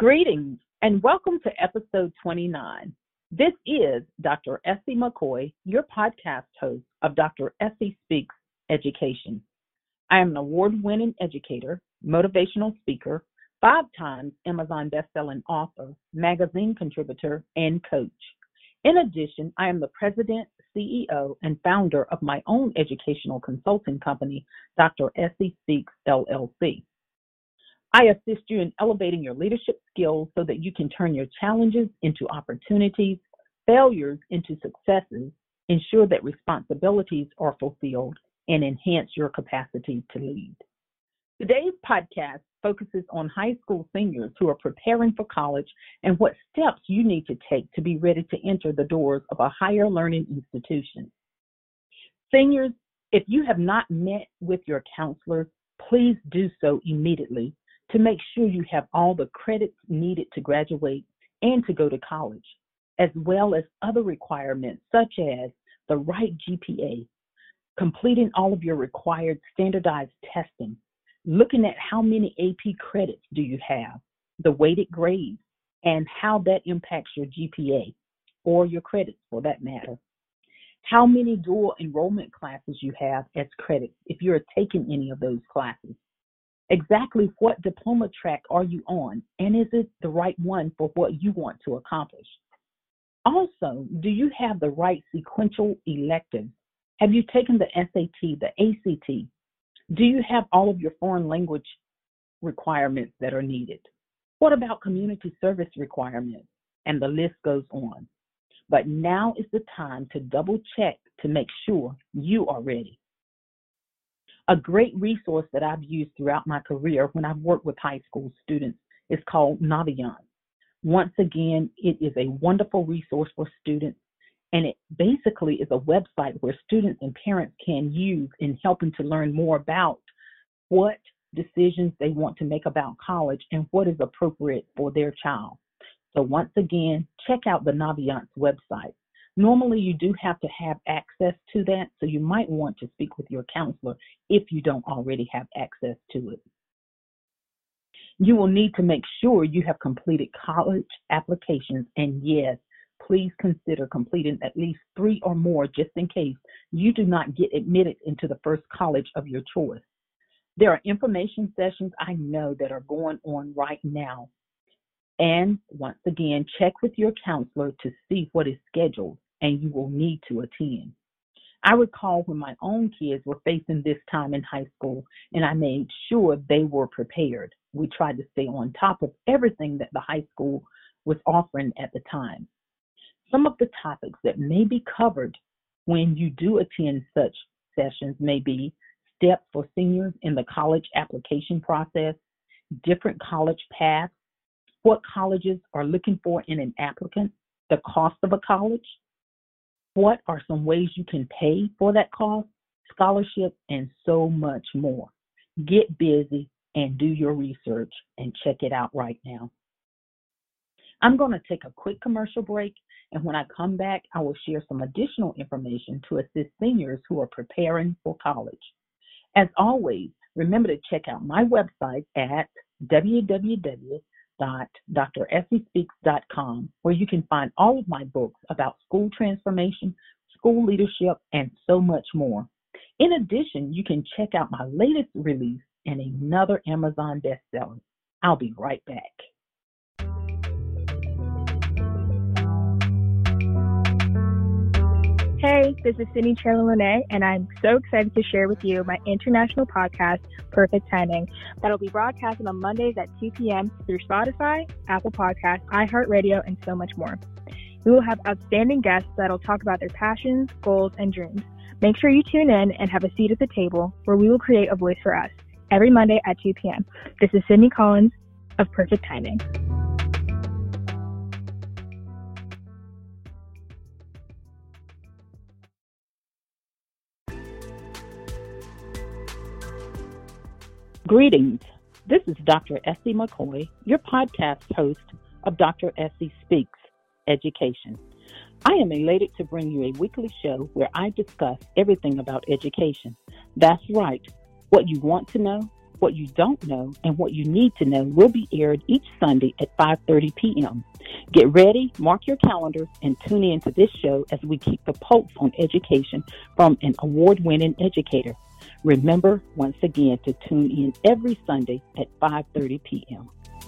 Greetings and welcome to episode 29. This is Dr. Essie McCoy, your podcast host of Dr. Essie Speaks Education. I am an award-winning educator, motivational speaker, 5 times Amazon bestselling author, magazine contributor, and coach. In addition, I am the president, CEO, and founder of my own educational consulting company, Dr. Essie Speaks LLC. I assist you in elevating your leadership skills so that you can turn your challenges into opportunities, failures into successes, ensure that responsibilities are fulfilled, and enhance your capacity to lead. Today's podcast focuses on high school seniors who are preparing for college and what steps you need to take to be ready to enter the doors of a higher learning institution. Seniors, if you have not met with your counselor, please do so immediately to make sure you have all the credits needed to graduate and to go to college, as well as other requirements such as the right GPA, completing all of your required standardized testing, looking at how many AP credits do you have, the weighted grades, and how that impacts your GPA, or your credits for that matter. How many dual enrollment classes you have as credits if you're taking any of those classes. Exactly what diploma track are you on, and is it the right one for what you want to accomplish? Also, do you have the right sequential electives? Have you taken the SAT, the ACT? Do you have all of your foreign language requirements that are needed? What about community service requirements? And the list goes on. But now is the time to double check to make sure you are ready. A great resource that I've used throughout my career when I've worked with high school students is called Naviance. Once again, it is a wonderful resource for students, and it basically is a website where students and parents can use in helping to learn more about what decisions they want to make about college and what is appropriate for their child. So once again, check out the Naviance website. Normally, you do have to have access to that, so you might want to speak with your counselor if you don't already have access to it. You will need to make sure you have completed college applications, and yes, please consider completing at least 3 or more just in case you do not get admitted into the first college of your choice. There are information sessions I know that are going on right now. And once again, check with your counselor to see what is scheduled and you will need to attend. I recall when my own kids were facing this time in high school, and I made sure they were prepared. We tried to stay on top of everything that the high school was offering at the time. Some of the topics that may be covered when you do attend such sessions may be steps for seniors in the college application process, different college paths, what colleges are looking for in an applicant, the cost of a college, what are some ways you can pay for that cost, scholarship, and so much more. Get busy and do your research and check it out right now. I'm going to take a quick commercial break, and when I come back, I will share some additional information to assist seniors who are preparing for college. As always, remember to check out my website at www.dressiespeaks.com, where you can find all of my books about school transformation, school leadership, and so much more. In addition, you can check out my latest release and another Amazon bestseller. I'll be right back. Hey, this is Sydney Cherla-Lene, and I'm so excited to share with you my international podcast, Perfect Timing, that'll be broadcasted on Mondays at 2 p.m. through Spotify, Apple Podcasts, iHeartRadio, and so much more. We will have outstanding guests that'll talk about their passions, goals, and dreams. Make sure you tune in and have a seat at the table where we will create a voice for us every Monday at 2 p.m. This is Sydney Collins of Perfect Timing. Greetings. This is Dr. Essie McCoy, your podcast host of Dr. Essie Speaks Education. I am elated to bring you a weekly show where I discuss everything about education. That's right, what you want to know What You Don't Know and What You Need to Know will be aired each Sunday at 5:30 p.m. Get ready, mark your calendars, and tune in to this show as we keep the pulse on education from an award-winning educator. Remember, once again, to tune in every Sunday at 5:30 p.m.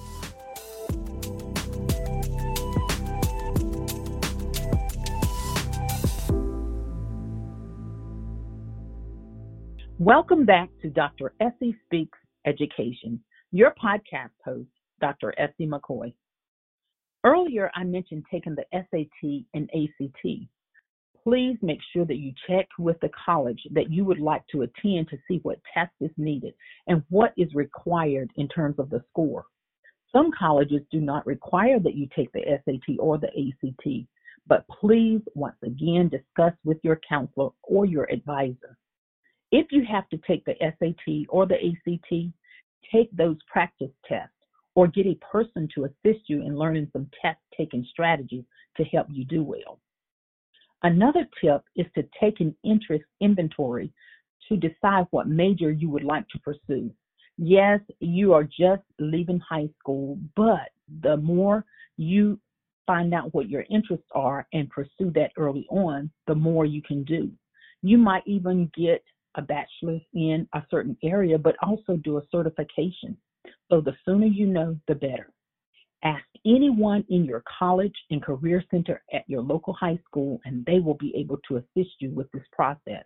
Welcome back to Dr. Essie Speaks Education, your podcast host, Dr. Essie McCoy. Earlier, I mentioned taking the SAT and ACT. Please make sure that you check with the college that you would like to attend to see what test is needed and what is required in terms of the score. Some colleges do not require that you take the SAT or the ACT, but please, once again, discuss with your counselor or your advisor. If you have to take the SAT or the ACT, take those practice tests or get a person to assist you in learning some test-taking strategies to help you do well. Another tip is to take an interest inventory to decide what major you would like to pursue. Yes, you are just leaving high school, but the more you find out what your interests are and pursue that early on, the more you can do. You might even get a bachelor's in a certain area, but also do a certification. So the sooner you know, the better. Ask anyone in your college and career center at your local high school, and they will be able to assist you with this process.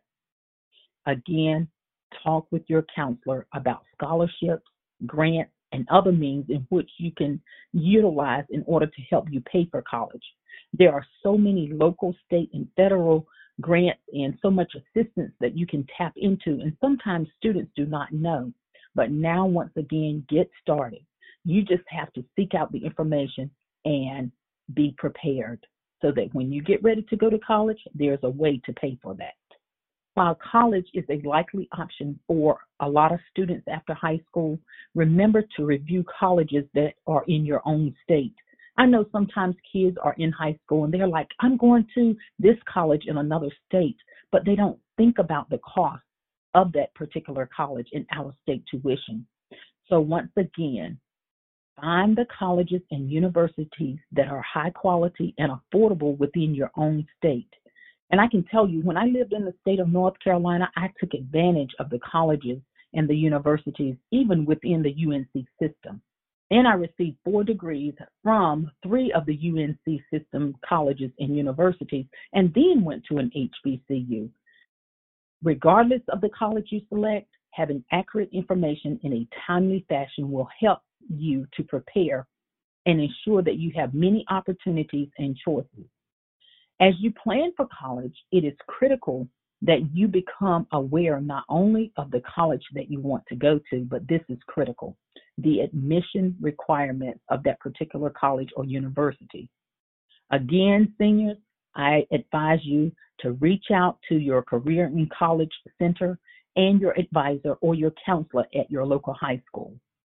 Again, talk with your counselor about scholarships, grants, and other means in which you can utilize in order to help you pay for college. There are so many local, state, and federal grants and so much assistance that you can tap into, and sometimes students do not know. But now, once again, get started. You just have to seek out the information and be prepared so that when you get ready to go to college, there's a way to pay for that. While college is a likely option for a lot of students after high school, remember to review colleges that are in your own state. I know sometimes kids are in high school and they're like, I'm going to this college in another state, but they don't think about the cost of that particular college in out-of-state tuition. So once again, find the colleges and universities that are high quality and affordable within your own state. And I can tell you, when I lived in the state of North Carolina, I took advantage of the colleges and the universities, even within the UNC system. And I received 4 degrees from 3 of the UNC system colleges and universities, and then went to an HBCU. Regardless of the college you select, having accurate information in a timely fashion will help you to prepare and ensure that you have many opportunities and choices. As you plan for college, it is critical that you become aware not only of the college that you want to go to, but this is critical, the admission requirements of that particular college or university. Again, seniors, I advise you to reach out to your career and college center and your advisor or your counselor at your local high school.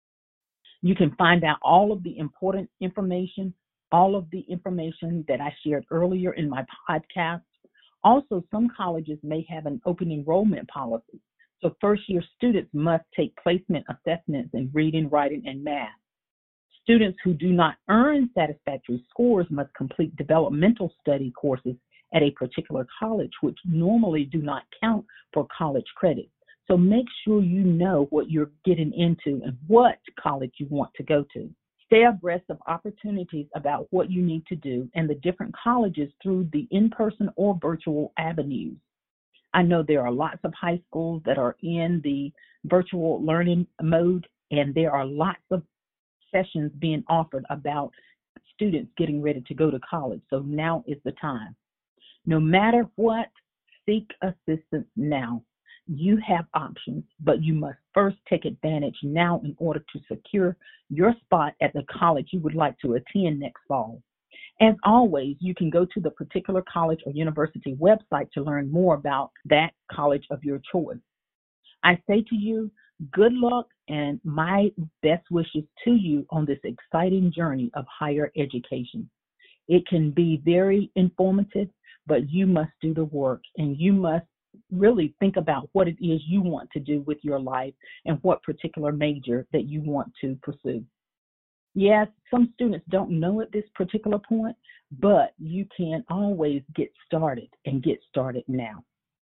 You can find out all of the important information, all of the information that I shared earlier in my podcast. Also, some colleges may have an open enrollment policy. So first-year students must take placement assessments in reading, writing, and math. Students who do not earn satisfactory scores must complete developmental study courses at a particular college, which normally do not count for college credits. So make sure you know what you're getting into and what college you want to go to. Stay abreast of opportunities about what you need to do and the different colleges through the in-person or virtual avenues. I know there are lots of high schools that are in the virtual learning mode, and there are lots of sessions being offered about students getting ready to go to college. So now is the time. No matter what, seek assistance now. You have options, but you must first take advantage now in order to secure your spot at the college you would like to attend next fall. As always, you can go to the particular college or university website to learn more about that college of your choice. I say to you, good luck and my best wishes to you on this exciting journey of higher education. It can be very informative, but you must do the work and you must really think about what it is you want to do with your life and what particular major that you want to pursue. Yes, some students don't know at this particular point, but you can always get started and get started now.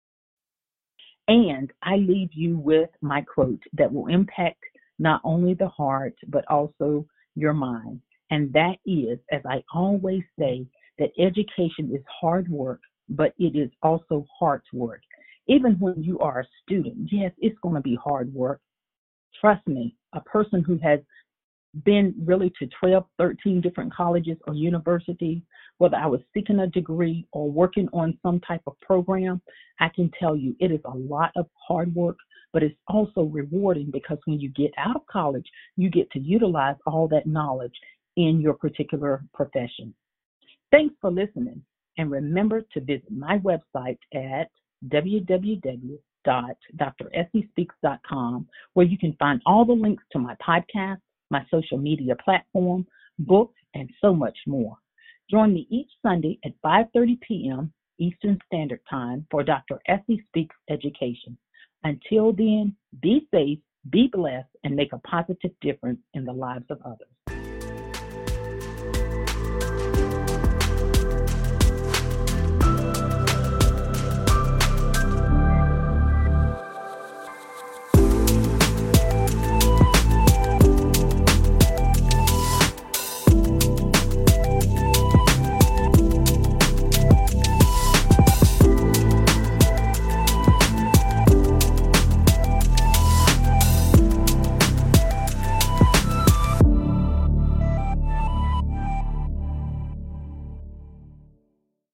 And I leave you with my quote that will impact not only the heart, but also your mind. And that is, as I always say, that education is hard work, but it is also heart work. Even when you are a student, yes, it's going to be hard work. Trust me, a person who has been really to 12, 13 different colleges or universities, whether I was seeking a degree or working on some type of program, I can tell you it is a lot of hard work, but it's also rewarding because when you get out of college, you get to utilize all that knowledge in your particular profession. Thanks for listening, and remember to visit my website at www.dressyspeaks.com, where you can find all the links to my podcast, my social media platform, books, and so much more. Join me each Sunday at 5:30 p.m. Eastern Standard Time for Dr. Essie Speaks Education. Until then, be safe, be blessed, and make a positive difference in the lives of others.